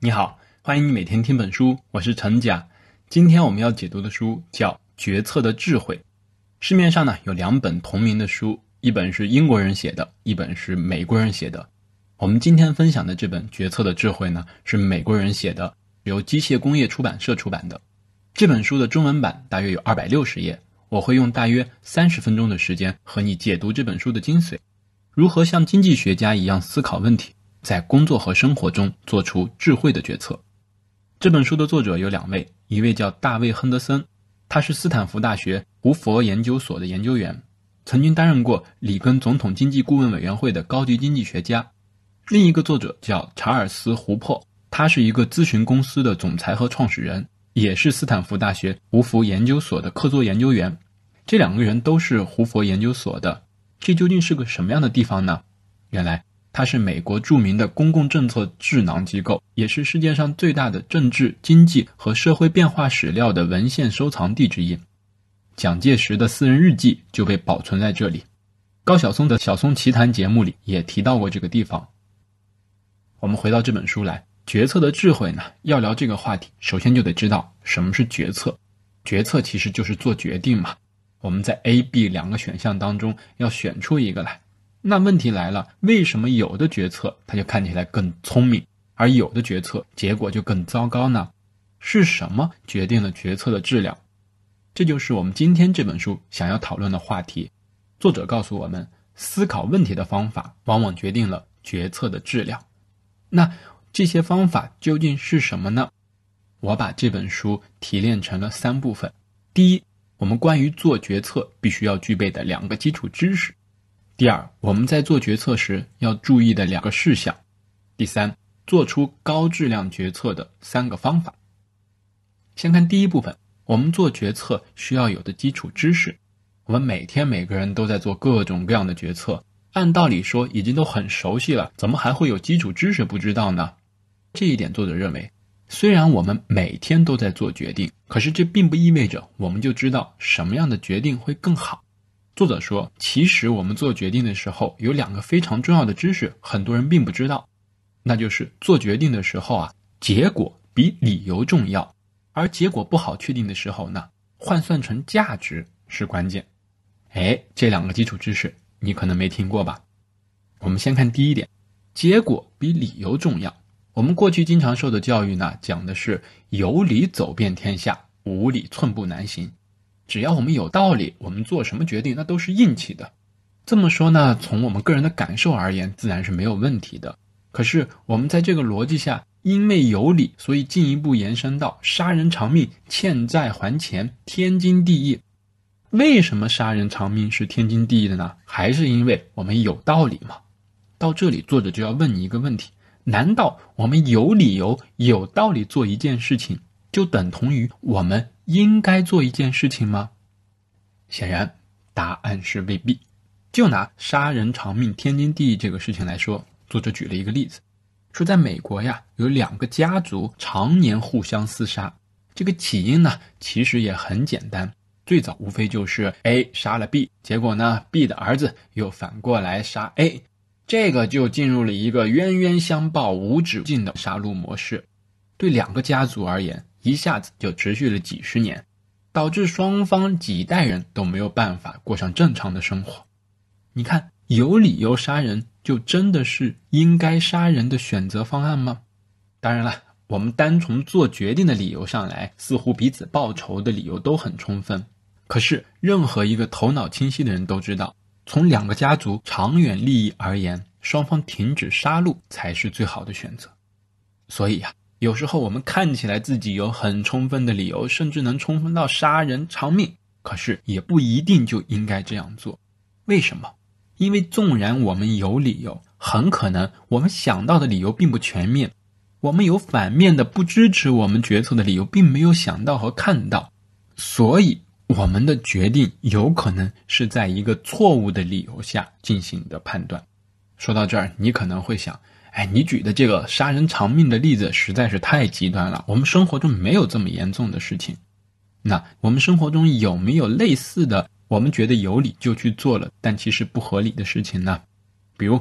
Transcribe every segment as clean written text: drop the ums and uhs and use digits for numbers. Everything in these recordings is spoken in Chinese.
你好，欢迎你每天听本书，我是陈甲。今天我们要解读的书叫《决策的智慧》。市面上呢有两本同名的书，一本是英国人写的，一本是美国人写的。我们今天分享的这本《决策的智慧》呢，是美国人写的，由机械工业出版社出版的。这本书的中文版大约有260页，我会用大约30分钟的时间和你解读这本书的精髓，如何像经济学家一样思考问题，在工作和生活中做出智慧的决策。这本书的作者有2位，一位叫大卫·亨德森，他是斯坦福大学胡佛研究所的研究员，曾经担任过里根总统经济顾问委员会的高级经济学家。另一个作者叫查尔斯·胡珀，他是一个咨询公司的总裁和创始人，也是斯坦福大学胡佛研究所的客座研究员。这2个人都是胡佛研究所的，这究竟是个什么样的地方呢？原来它是美国著名的公共政策智囊机构，也是世界上最大的政治、经济和社会变化史料的文献收藏地之一。蒋介石的私人日记就被保存在这里。高晓松的晓松奇谈节目里也提到过这个地方。我们回到这本书来，决策的智慧呢，要聊这个话题，首先就得知道什么是决策。决策其实就是做决定嘛。我们在 A、B 2个选项当中要选出一个来。那问题来了，为什么有的决策它就看起来更聪明，而有的决策结果就更糟糕呢？是什么决定了决策的质量？这就是我们今天这本书想要讨论的话题。作者告诉我们，思考问题的方法往往决定了决策的质量。那这些方法究竟是什么呢？我把这本书提炼成了3部分。第一，我们关于做决策必须要具备的2个基础知识。第二，我们在做决策时要注意的2个事项。第三，做出高质量决策的3个方法。先看第一部分，我们做决策需要有的基础知识。我们每天每个人都在做各种各样的决策，按道理说已经都很熟悉了，怎么还会有基础知识不知道呢？这一点作者认为，虽然我们每天都在做决定，可是这并不意味着我们就知道什么样的决定会更好。作者说，其实我们做决定的时候有2个非常重要的知识，很多人并不知道。那就是做决定的时候啊，结果比理由重要，而结果不好确定的时候呢，换算成价值是关键。这2个基础知识你可能没听过吧？我们先看第一点，结果比理由重要。我们过去经常受的教育呢，讲的是有理走遍天下，无理寸步难行。只要我们有道理，我们做什么决定那都是硬气的。这么说呢，从我们个人的感受而言，自然是没有问题的。可是我们在这个逻辑下，因为有理，所以进一步延伸到杀人偿命、欠债还钱，天经地义。为什么杀人偿命是天经地义的呢？还是因为我们有道理嘛？到这里，作者就要问你一个问题，难道我们有理由、有道理做一件事情，就等同于我们应该做一件事情吗？显然答案是未必。就拿杀人偿命天经地义这个事情来说，作者举了一个例子，说在美国呀，有2个家族常年互相厮杀。这个起因呢，其实也很简单，最早无非就是 A 杀了 B， 结果呢 B 的儿子又反过来杀 A， 这个就进入了一个冤冤相报无止境的杀戮模式。对2个家族而言，一下子就持续了几十年，导致双方几代人都没有办法过上正常的生活。你看，有理由杀人就真的是应该杀人的选择方案吗？当然了，我们单从做决定的理由上来，似乎彼此报仇的理由都很充分。可是任何一个头脑清晰的人都知道，从2个家族长远利益而言，双方停止杀戮才是最好的选择。所以有时候我们看起来自己有很充分的理由，甚至能充分到杀人偿命，可是也不一定就应该这样做。为什么？因为纵然我们有理由，很可能我们想到的理由并不全面，我们有反面的不支持我们决策的理由并没有想到和看到，所以我们的决定有可能是在一个错误的理由下进行的判断。说到这儿，你可能会想，你举的这个杀人偿命的例子实在是太极端了，我们生活中没有这么严重的事情。那我们生活中有没有类似的我们觉得有理就去做了但其实不合理的事情呢？比如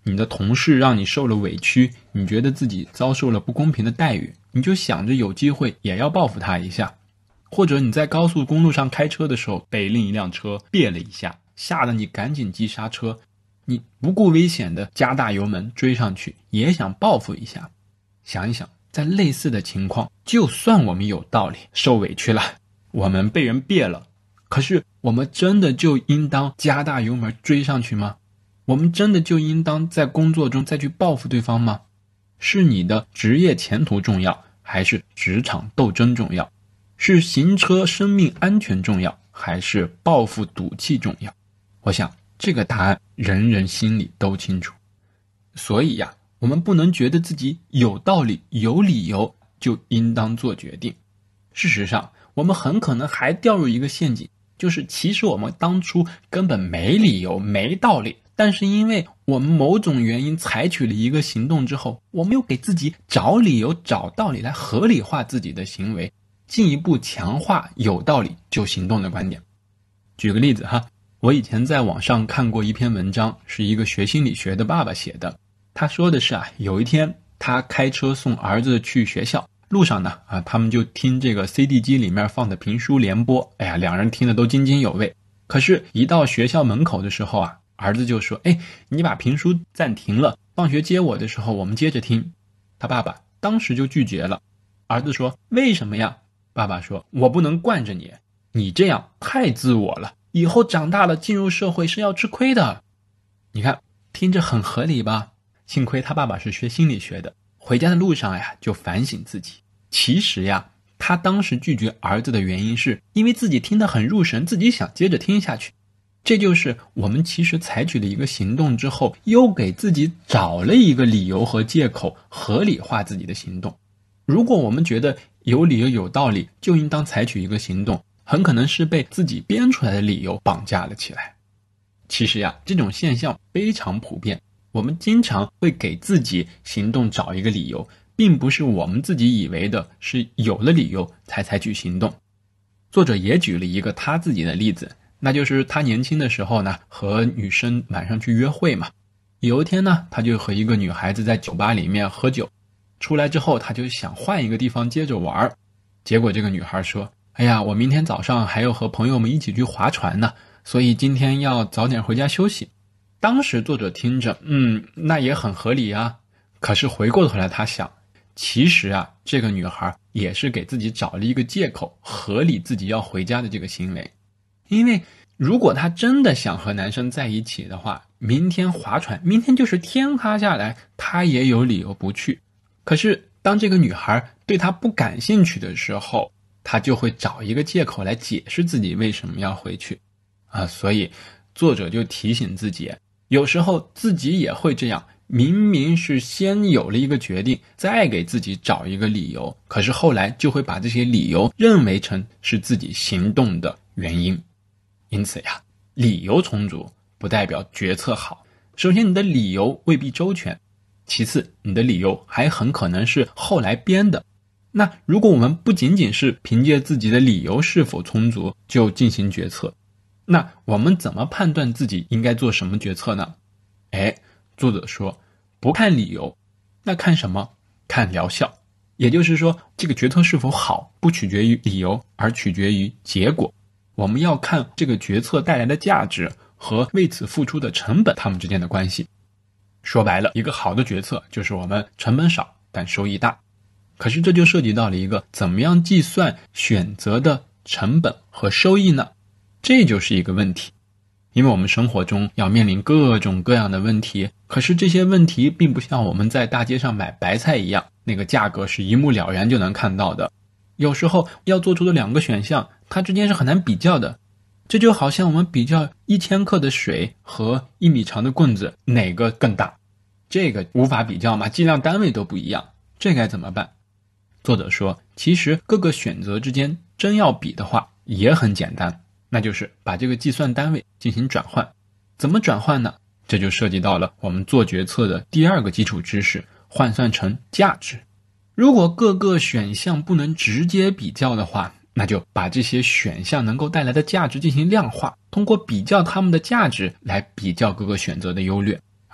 你的同事让你受了委屈，你觉得自己遭受了不公平的待遇，你就想着有机会也要报复他一下。或者你在高速公路上开车的时候被另一辆车别了一下，吓得你赶紧急刹车，你不顾危险的加大油门追上去，也想报复一下。想一想，在类似的情况，就算我们有道理，受委屈了，我们被人别了，可是我们真的就应当加大油门追上去吗？我们真的就应当在工作中再去报复对方吗？是你的职业前途重要，还是职场斗争重要？是行车生命安全重要，还是报复赌气重要？我想这个答案人人心里都清楚。所以呀，我们不能觉得自己有道理有理由就应当做决定。事实上，我们很可能还掉入一个陷阱，就是其实我们当初根本没理由没道理，但是因为我们某种原因采取了一个行动之后，我们又给自己找理由找道理来合理化自己的行为，进一步强化有道理就行动的观点。举个例子哈，我以前在网上看过一篇文章，是一个学心理学的爸爸写的。他说的是有一天他开车送儿子去学校，路上呢他们就听这个 CD 机里面放的评书联播，两人听得都津津有味。可是一到学校门口的时候儿子就说，你把评书暂停了，放学接我的时候我们接着听。他爸爸当时就拒绝了。儿子说，为什么呀？爸爸说，我不能惯着你，你这样太自我了，以后长大了进入社会是要吃亏的。你看，听着很合理吧？幸亏他爸爸是学心理学的，回家的路上就反省自己。其实他当时拒绝儿子的原因是因为自己听得很入神，自己想接着听下去。这就是我们其实采取了一个行动之后，又给自己找了一个理由和借口，合理化自己的行动。如果我们觉得有理由有道理，就应当采取一个行动，很可能是被自己编出来的理由绑架了起来。其实这种现象非常普遍，我们经常会给自己行动找一个理由，并不是我们自己以为的是有了理由才采取行动。作者也举了一个他自己的例子，那就是他年轻的时候呢，和女生晚上去约会嘛。有一天呢，他就和一个女孩子在酒吧里面喝酒，出来之后他就想换一个地方接着玩。结果这个女孩说，我明天早上还要和朋友们一起去划船呢，所以今天要早点回家休息。当时作者听着那也很合理啊。可是回过头来他想，其实这个女孩也是给自己找了一个借口，合理自己要回家的这个行为。因为如果她真的想和男生在一起的话，明天划船，明天就是天塌下来，她也有理由不去。可是当这个女孩对她不感兴趣的时候，她就会找一个借口来解释自己为什么要回去所以作者就提醒自己，有时候自己也会这样，明明是先有了一个决定，再给自己找一个理由，可是后来就会把这些理由认为成是自己行动的原因。因此理由充足不代表决策好。首先，你的理由未必周全，其次，你的理由还很可能是后来编的。那如果我们不仅仅是凭借自己的理由是否充足就进行决策，那我们怎么判断自己应该做什么决策呢？作者说，不看理由，那看什么？看疗效。也就是说，这个决策是否好，不取决于理由，而取决于结果。我们要看这个决策带来的价值和为此付出的成本，它们之间的关系。说白了，一个好的决策就是我们成本少，但收益大。可是这就涉及到了一个怎么样计算选择的成本和收益呢？这就是一个问题。因为我们生活中要面临各种各样的问题，可是这些问题并不像我们在大街上买白菜一样，那个价格是一目了然就能看到的。有时候要做出的两个选项，它之间是很难比较的。这就好像我们比较1000克的水和1米长的棍子，哪个更大？这个无法比较嘛，计量单位都不一样，这该怎么办？作者说，其实各个选择之间真要比的话也很简单，那就是把这个计算单位进行转换。怎么转换呢？这就涉及到了我们做决策的第二个基础知识，换算成价值。如果各个选项不能直接比较的话，那就把这些选项能够带来的价值进行量化，通过比较它们的价值来比较各个选择的优劣。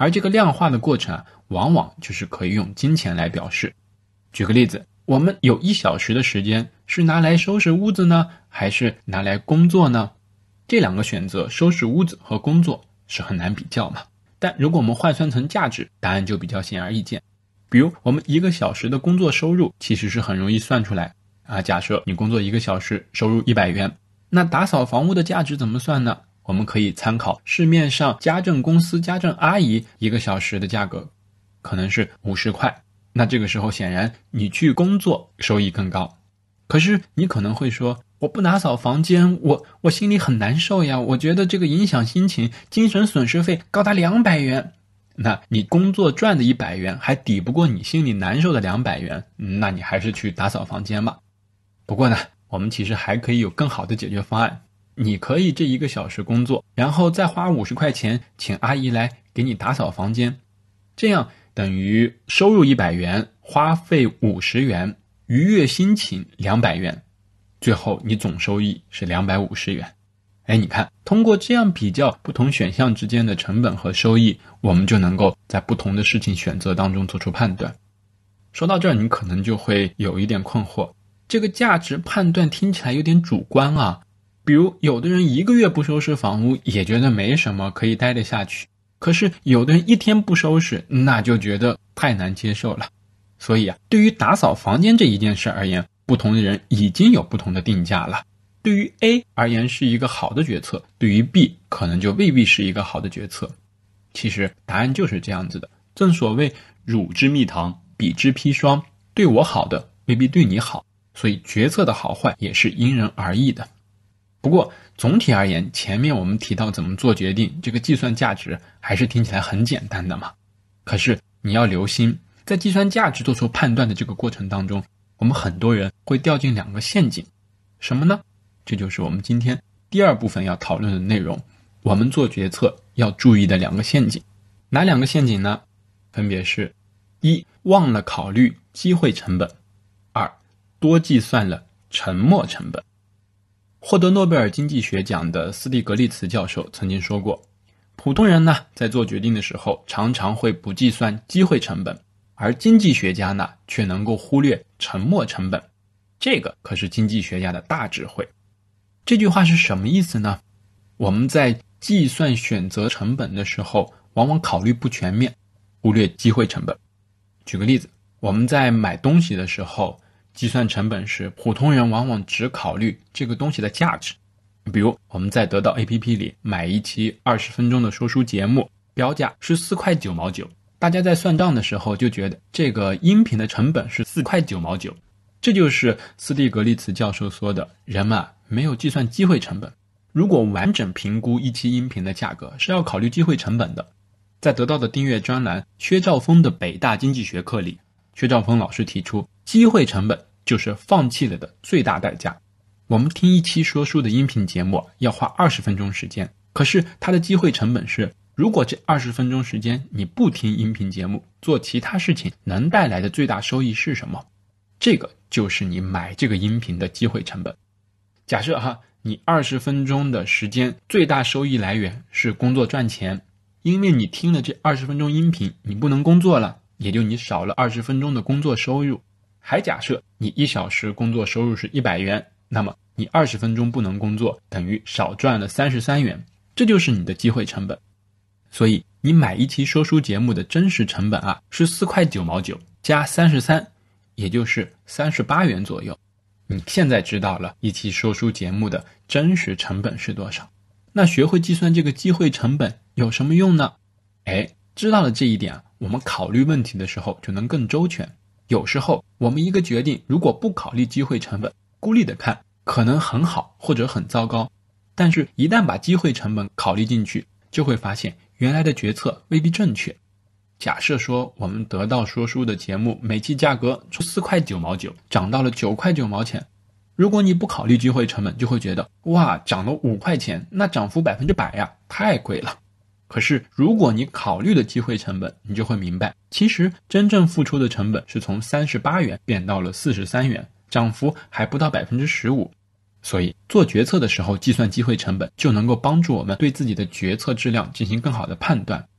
而这个量化的过程啊，往往就是可以用金钱来表示。举个例子，我们有1小时的时间，是拿来收拾屋子呢，还是拿来工作呢？这2个选择，收拾屋子和工作，是很难比较嘛。但如果我们换算成价值，答案就比较显而易见。比如我们1个小时的工作收入其实是很容易算出来啊。假设你工作1个小时，收入100元，那打扫房屋的价值怎么算呢？我们可以参考市面上家政公司家政阿姨1个小时的价格，可能是50块。那这个时候显然你去工作收益更高。可是你可能会说，我不打扫房间，我心里很难受呀，我觉得这个影响心情，精神损失费高达200元。那你工作赚的100元还抵不过你心里难受的200元，那你还是去打扫房间吧。不过呢，我们其实还可以有更好的解决方案。你可以这1个小时工作，然后再花50块钱请阿姨来给你打扫房间，这样等于收入100元，花费50元，愉悦心情200元，最后你总收益是250元。你看，通过这样比较不同选项之间的成本和收益，我们就能够在不同的事情选择当中做出判断。说到这儿，你可能就会有一点困惑，这个价值判断听起来有点主观啊。比如有的人1个月不收拾房屋也觉得没什么，可以待得下去，可是有的人1天不收拾，那就觉得太难接受了。所以啊，对于打扫房间这一件事而言，不同的人已经有不同的定价了。对于 A 而言是一个好的决策，对于 B 可能就未必是一个好的决策。其实答案就是这样子的，正所谓汝之蜜糖，彼之砒霜，对我好的未必对你好，所以决策的好坏也是因人而异的。不过总体而言，前面我们提到怎么做决定，这个计算价值还是听起来很简单的嘛。可是你要留心，在计算价值做出判断的这个过程当中，我们很多人会掉进2个陷阱。什么呢？这就是我们今天第2部分要讨论的内容，我们做决策要注意的2个陷阱。哪2个陷阱呢？分别是1. 忘了考虑机会成本， 2. 多计算了沉没成本。获得诺贝尔经济学奖的斯蒂格利茨教授曾经说过，普通人呢，在做决定的时候常常会不计算机会成本，而经济学家呢，却能够忽略沉没成本。这个可是经济学家的大智慧。这句话是什么意思呢？我们在计算选择成本的时候，往往考虑不全面，忽略机会成本。举个例子，我们在买东西的时候，计算成本时，普通人往往只考虑这个东西的价值。比如我们在得到 APP 里买一期20分钟的说书节目，标价是4块9毛9，大家在算账的时候就觉得这个音频的成本是4块9毛9。这就是斯蒂格利茨教授说的，人们没有计算机会成本。如果完整评估一期音频的价格，是要考虑机会成本的。在得到的订阅专栏薛兆丰的北大经济学课里，薛兆丰老师提出，机会成本就是放弃了的最大代价。我们听一期说书的音频节目要花20分钟时间，可是它的机会成本是，如果这20分钟时间你不听音频节目，做其他事情，能带来的最大收益是什么？这个就是你买这个音频的机会成本。假设你20分钟的时间最大收益来源是工作赚钱，因为你听了这20分钟音频，你不能工作了，也就你少了20分钟的工作收入。还假设你1小时工作收入是100元，那么你20分钟不能工作，等于少赚了33元，这就是你的机会成本。所以你买一期说书节目的真实成本是4块9毛9加33，也就是38元左右。你现在知道了一期说书节目的真实成本是多少。那学会计算这个机会成本有什么用呢？知道了这一点，我们考虑问题的时候就能更周全。有时候我们一个决定如果不考虑机会成本，孤立的看可能很好或者很糟糕，但是一旦把机会成本考虑进去，就会发现原来的决策未必正确。假设说我们得到说书的节目每期价格从4块9毛9涨到了9块9毛钱，如果你不考虑机会成本，就会觉得哇，涨了5块钱，那涨幅100%呀，太贵了。可是如果你考虑了机会成本，你就会明白，其实真正付出的成本是从38元变到了43元，涨幅还不到 15%。 所以做决策的时候计算机会成本，就能够帮助我们对自己的决策质量进行更好的判断。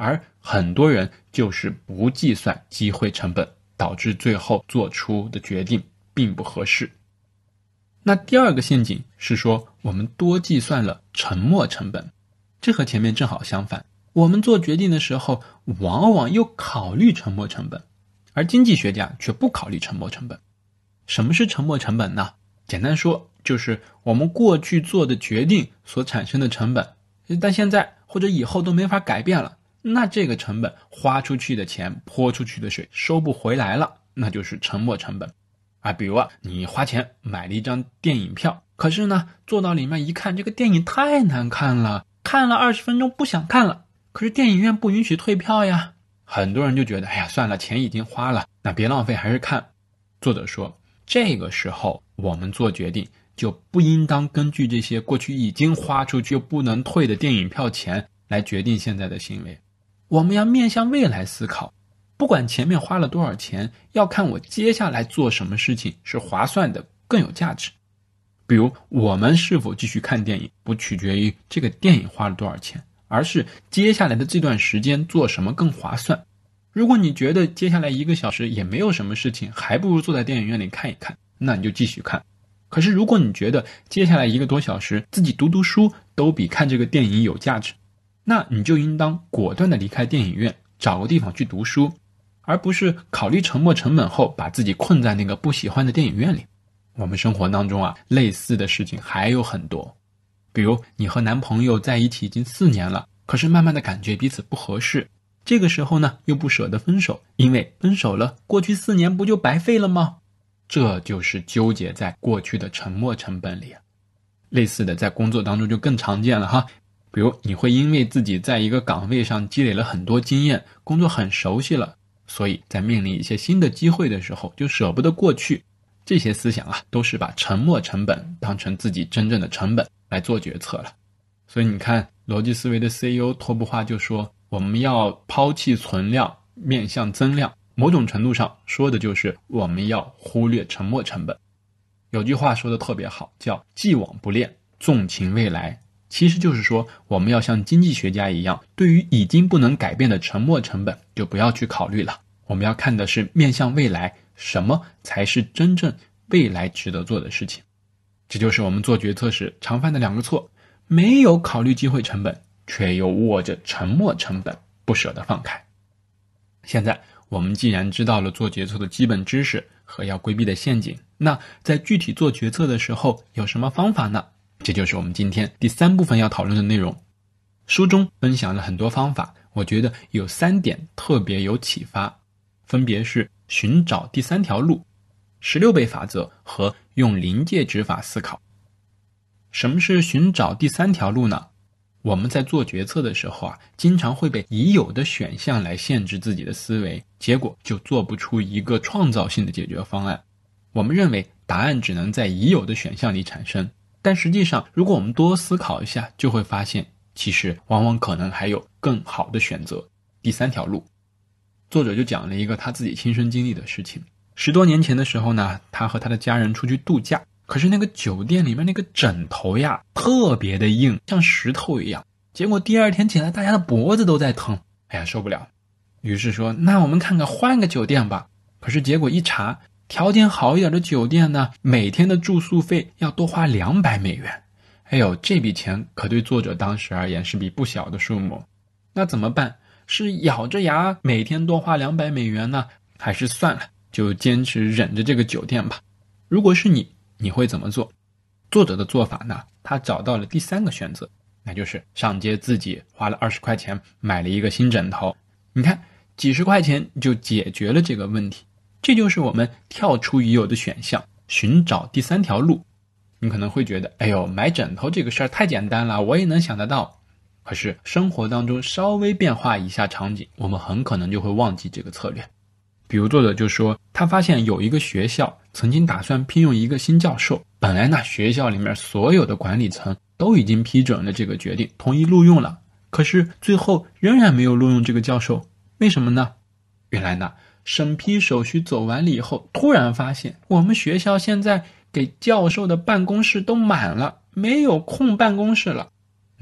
而很多人就是不计算机会成本，导致最后做出的决定并不合适。那第二个陷阱是说我们多计算了沉没成本，这和前面正好相反，我们做决定的时候往往又考虑沉没成本，而经济学家却不考虑沉没成本。什么是沉没成本呢？简单说就是我们过去做的决定所产生的成本，但现在或者以后都没法改变了，那这个成本花出去的钱泼出去的水收不回来了，那就是沉没成本。比如你花钱买了一张电影票，可是呢坐到里面一看，这个电影太难看了，看了20分钟不想看了，可是电影院不允许退票呀。很多人就觉得算了，钱已经花了，那别浪费，还是看。作者说这个时候我们做决定就不应当根据这些过去已经花出去又不能退的电影票钱来决定现在的行为，我们要面向未来思考，不管前面花了多少钱，要看我接下来做什么事情是划算的，更有价值。比如我们是否继续看电影，不取决于这个电影花了多少钱，而是接下来的这段时间做什么更划算。如果你觉得接下来1个小时也没有什么事情，还不如坐在电影院里看一看，那你就继续看。可是如果你觉得接下来1个多小时自己读读书都比看这个电影有价值，那你就应当果断地离开电影院，找个地方去读书，而不是考虑沉没成本后把自己困在那个不喜欢的电影院里。我们生活当中类似的事情还有很多。比如你和男朋友在一起已经4年了，可是慢慢的感觉彼此不合适，这个时候呢又不舍得分手，因为分手了过去4年不就白费了吗？这就是纠结在过去的沉没成本里。类似的在工作当中就更常见了哈。比如你会因为自己在一个岗位上积累了很多经验，工作很熟悉了，所以在面临一些新的机会的时候就舍不得过去。这些思想都是把沉没成本当成自己真正的成本来做决策了。所以你看逻辑思维的 CEO 托布化就说，我们要抛弃存量，面向增量，某种程度上说的就是我们要忽略沉没成本。有句话说的特别好，叫既往不恋，纵情未来。其实就是说我们要像经济学家一样，对于已经不能改变的沉没成本就不要去考虑了，我们要看的是面向未来，什么才是真正未来值得做的事情。这就是我们做决策时常犯的2个错，没有考虑机会成本，却又握着沉没成本不舍得放开。现在我们既然知道了做决策的基本知识和要规避的陷阱，那在具体做决策的时候有什么方法呢？这就是我们今天第3部分要讨论的内容。书中分享了很多方法，我觉得有3点特别有启发，分别是寻找第3条路、16倍法则和用临界值法思考。什么是寻找第3条路呢？我们在做决策的时候经常会被已有的选项来限制自己的思维，结果就做不出一个创造性的解决方案。我们认为答案只能在已有的选项里产生，但实际上如果我们多思考一下，就会发现其实往往可能还有更好的选择，第3条路。作者就讲了一个他自己亲身经历的事情。10多年前的时候呢，他和他的家人出去度假，可是那个酒店里面那个枕头特别的硬，像石头一样，结果第2天起来大家的脖子都在疼，受不了。于是说那我们看看换个酒店吧。可是结果一查，条件好一点的酒店呢，每天的住宿费要多花$200。这笔钱可对作者当时而言是笔不小的数目。那怎么办？是咬着牙每天多花$200呢，还是算了，就坚持忍着这个酒店吧？如果是你会怎么做？作者的做法呢，他找到了第3个选择，那就是上街自己花了20块钱买了一个新枕头。你看几十块钱就解决了这个问题。这就是我们跳出已有的选项，寻找第3条路。你可能会觉得买枕头这个事儿太简单了，我也能想得到。可是生活当中稍微变化一下场景，我们很可能就会忘记这个策略。比如作者就说，他发现有一个学校曾经打算聘用一个新教授，本来呢学校里面所有的管理层都已经批准了这个决定，同意录用了，可是最后仍然没有录用这个教授。为什么呢？原来呢审批手续走完了以后，突然发现我们学校现在给教授的办公室都满了，没有空办公室了。那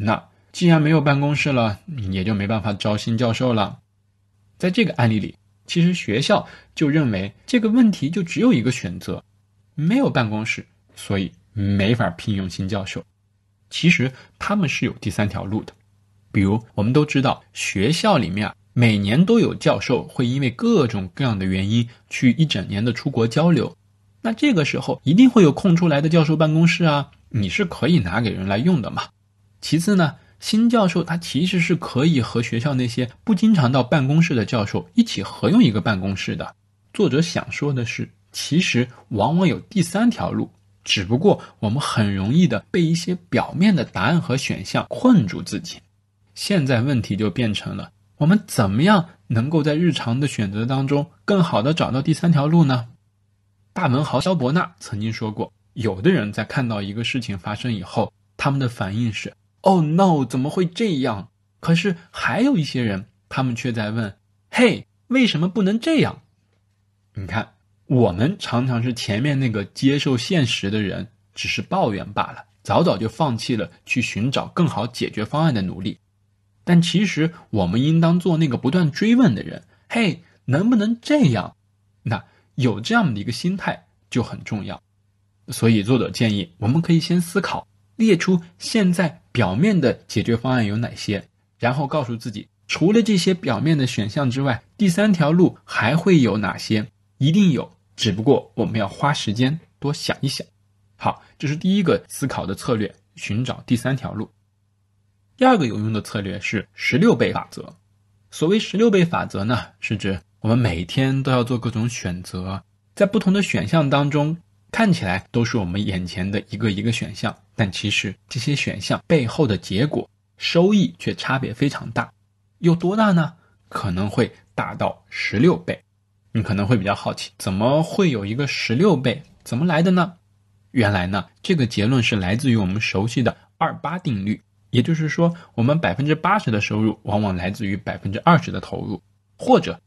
既然没有办公室了，也就没办法招新教授了。在这个案例里，其实学校就认为这个问题就只有一个选择，没有办公室，所以没法聘用新教授。其实他们是有第三条路的。比如我们都知道，学校里面每年都有教授会因为各种各样的原因去一整年的出国交流，那这个时候一定会有空出来的教授办公室啊，你是可以拿给人来用的嘛。其次呢，新教授他其实是可以和学校那些不经常到办公室的教授一起合用一个办公室的。作者想说的是，其实往往有第三条路，只不过我们很容易的被一些表面的答案和选项困住自己。现在问题就变成了，我们怎么样能够在日常的选择当中更好的找到第三条路呢？大文豪萧伯纳曾经说过，有的人在看到一个事情发生以后，他们的反应是 Oh no， 怎么会这样？可是还有一些人，他们却在问，嘿，为什么不能这样？你看，我们常常是前面那个接受现实的人，只是抱怨罢了，早早就放弃了去寻找更好解决方案的努力。但其实我们应当做那个不断追问的人，嘿，能不能这样？那有这样的一个心态就很重要。所以作者建议我们可以先思考，列出现在表面的解决方案有哪些，然后告诉自己，除了这些表面的选项之外，第三条路还会有哪些？一定有，只不过我们要花时间多想一想。好，这是第一个思考的策略，寻找第三条路。第二个有用的策略是16倍法则。所谓16倍法则呢，是指我们每天都要做各种选择，在不同的选项当中，看起来都是我们眼前的一个一个选项，但其实这些选项背后的结果收益却差别非常大。有多大呢？可能会大到16倍。你可能会比较好奇，怎么会有一个16倍？怎么来的呢？原来呢，这个结论是来自于我们熟悉的28定律。也就是说，我们 80% 的收入往往来自于 20% 的投入，或者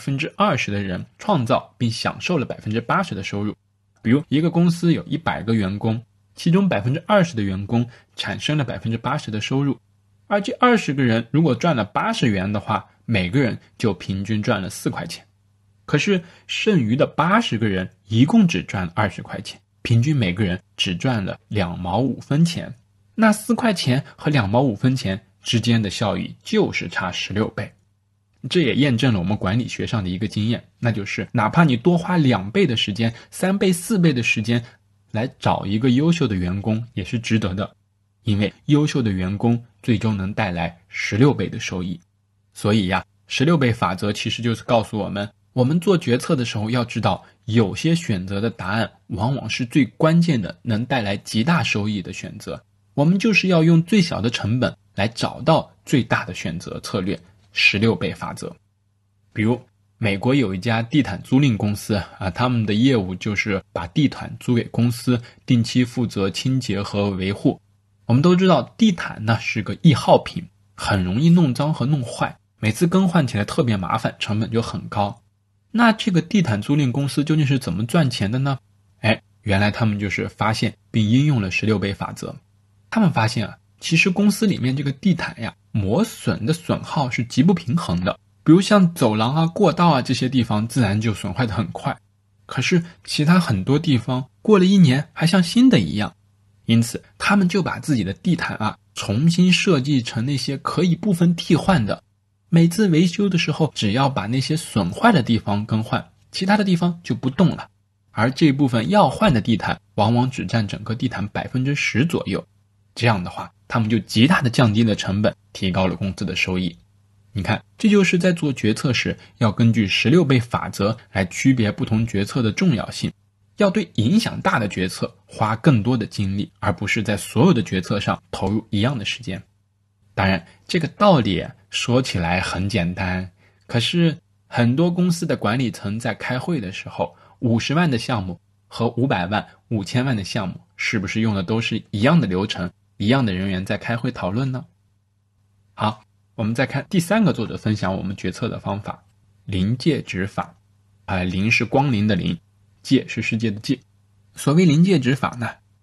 20% 的人创造并享受了 80% 的收入。比如一个公司有100个员工，其中 20% 的员工产生了 80% 的收入，而这20个人如果赚了80元的话，每个人就平均赚了4块钱。可是剩余的80个人一共只赚了20块钱，平均每个人只赚了2毛5分钱。那4块钱和2毛5分钱之间的效益就是差16倍。这也验证了我们管理学上的一个经验，那就是哪怕你多花2倍的时间、3倍、4倍的时间来找一个优秀的员工也是值得的，因为优秀的员工最终能带来16倍的收益。所以呀，16倍法则其实就是告诉我们，我们做决策的时候要知道，有些选择的答案往往是最关键的，能带来极大收益的选择。我们就是要用最小的成本来找到最大的选择策略，16倍法则。比如美国有一家地毯租赁公司他们的业务就是把地毯租给公司，定期负责清洁和维护。我们都知道地毯呢是个易耗品，很容易弄脏和弄坏，每次更换起来特别麻烦，成本就很高。那这个地毯租赁公司究竟是怎么赚钱的呢？原来他们就是发现并应用了16倍法则。他们发现其实公司里面这个地毯呀，磨损的损耗是极不平衡的。比如像走廊过道这些地方自然就损坏得很快，可是其他很多地方过了1年还像新的一样。因此他们就把自己的地毯重新设计成那些可以部分替换的，每次维修的时候只要把那些损坏的地方更换，其他的地方就不动了。而这部分要换的地毯往往只占整个地毯 10% 左右。这样的话，他们就极大的降低了成本，提高了公司的收益。你看，这就是在做决策时要根据16倍法则来区别不同决策的重要性，要对影响大的决策花更多的精力，而不是在所有的决策上投入一样的时间。当然，这个道理说起来很简单，可是很多公司的管理层在开会的时候，50万的项目和500万、5000万的项目，是不是用的都是一样的流程，一样的人员在开会讨论呢？好，我们再看第3个作者分享我们决策的方法，临界值法。临是光临的临，界是世界的界。所谓临界值法呢，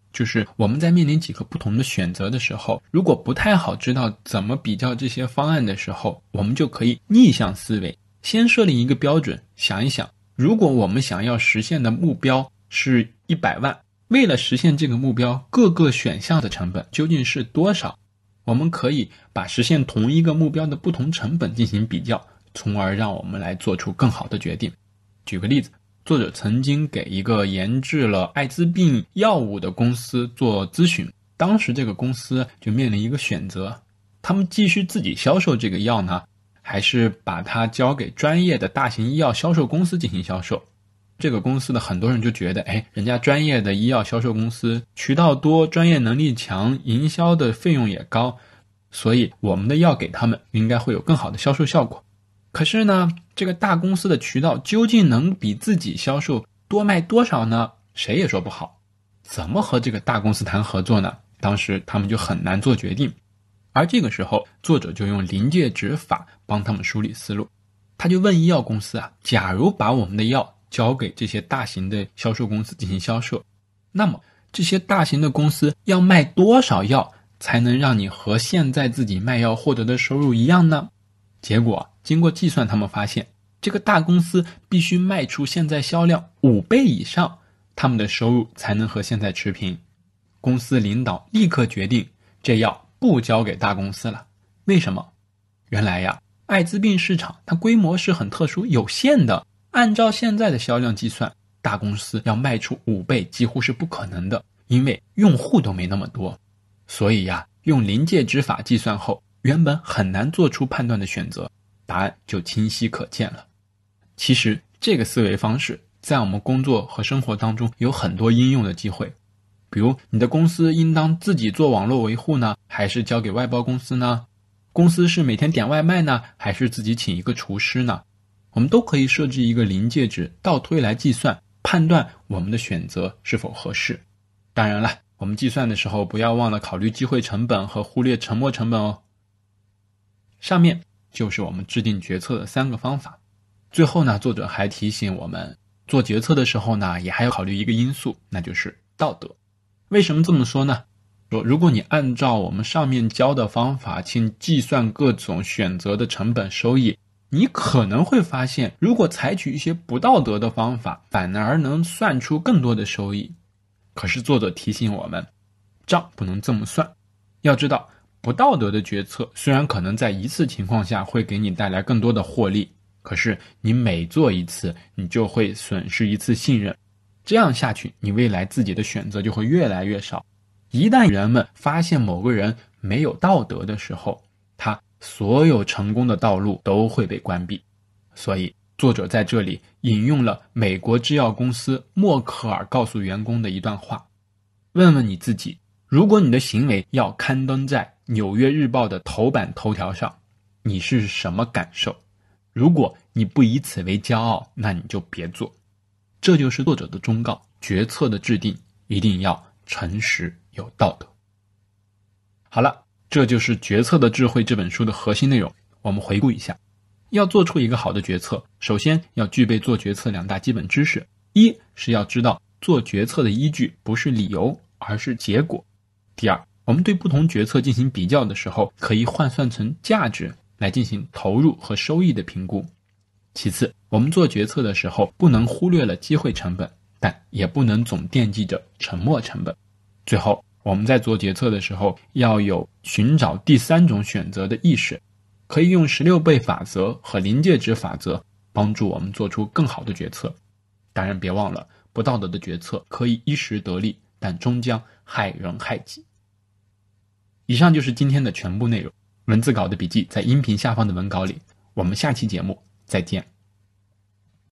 就是我们在面临几个不同的选择的时候，如果不太好知道怎么比较这些方案的时候，我们就可以逆向思维，先设定一个标准，想一想，如果我们想要实现的目标是100万，为了实现这个目标，各个选项的成本究竟是多少？我们可以把实现同一个目标的不同成本进行比较，从而让我们来做出更好的决定。举个例子，作者曾经给一个研制了艾滋病药物的公司做咨询，当时这个公司就面临一个选择，他们继续自己销售这个药呢，还是把它交给专业的大型医药销售公司进行销售。这个公司的很多人就觉得，人家专业的医药销售公司渠道多，专业能力强，营销的费用也高，所以我们的药给他们应该会有更好的销售效果。可是呢，这个大公司的渠道究竟能比自己销售多卖多少呢？谁也说不好。怎么和这个大公司谈合作呢？当时他们就很难做决定。而这个时候，作者就用临界值法帮他们梳理思路。他就问医药公司假如把我们的药交给这些大型的销售公司进行销售，那么这些大型的公司要卖多少药才能让你和现在自己卖药获得的收入一样呢？结果经过计算，他们发现这个大公司必须卖出现在销量5倍以上，他们的收入才能和现在持平。公司领导立刻决定这药不交给大公司了。为什么？原来艾滋病市场它规模是很特殊有限的，按照现在的销量计算，大公司要卖出5倍几乎是不可能的，因为用户都没那么多。所以用临界值法计算后，原本很难做出判断的选择，答案就清晰可见了。其实这个思维方式在我们工作和生活当中有很多应用的机会。比如你的公司应当自己做网络维护呢，还是交给外包公司呢？公司是每天点外卖呢，还是自己请一个厨师呢？我们都可以设置一个临界值，倒推来计算，判断我们的选择是否合适。当然了，我们计算的时候不要忘了考虑机会成本和忽略沉没成本哦。上面就是我们制定决策的3个方法。最后呢，作者还提醒我们，做决策的时候呢，也还要考虑一个因素，那就是道德。为什么这么说呢？如果你按照我们上面教的方法去计算各种选择的成本收益，你可能会发现，如果采取一些不道德的方法，反而能算出更多的收益。可是作者提醒我们，账不能这么算。要知道，不道德的决策虽然可能在一次情况下会给你带来更多的获利，可是你每做一次，你就会损失一次信任。这样下去，你未来自己的选择就会越来越少。一旦人们发现某个人没有道德的时候，他所有成功的道路都会被关闭。所以作者在这里引用了美国制药公司默克尔告诉员工的一段话：问问你自己，如果你的行为要刊登在纽约日报的头版头条上，你是什么感受？如果你不以此为骄傲，那你就别做。这就是作者的忠告，决策的制定一定要诚实有道德。好了，这就是《决策的智慧》这本书的核心内容。我们回顾一下，要做出一个好的决策，首先要具备做决策2大基本知识。一是要知道做决策的依据不是理由，而是结果。第二，我们对不同决策进行比较的时候，可以换算成价值来进行投入和收益的评估。其次，我们做决策的时候不能忽略了机会成本，但也不能总惦记着沉没成本。最后，我们在做决策的时候要有寻找第3种选择的意识，可以用16倍法则和临界值法则帮助我们做出更好的决策。当然别忘了，不道德的决策可以一时得利，但终将害人害己。以上就是今天的全部内容，文字稿的笔记在音频下方的文稿里。我们下期节目再见。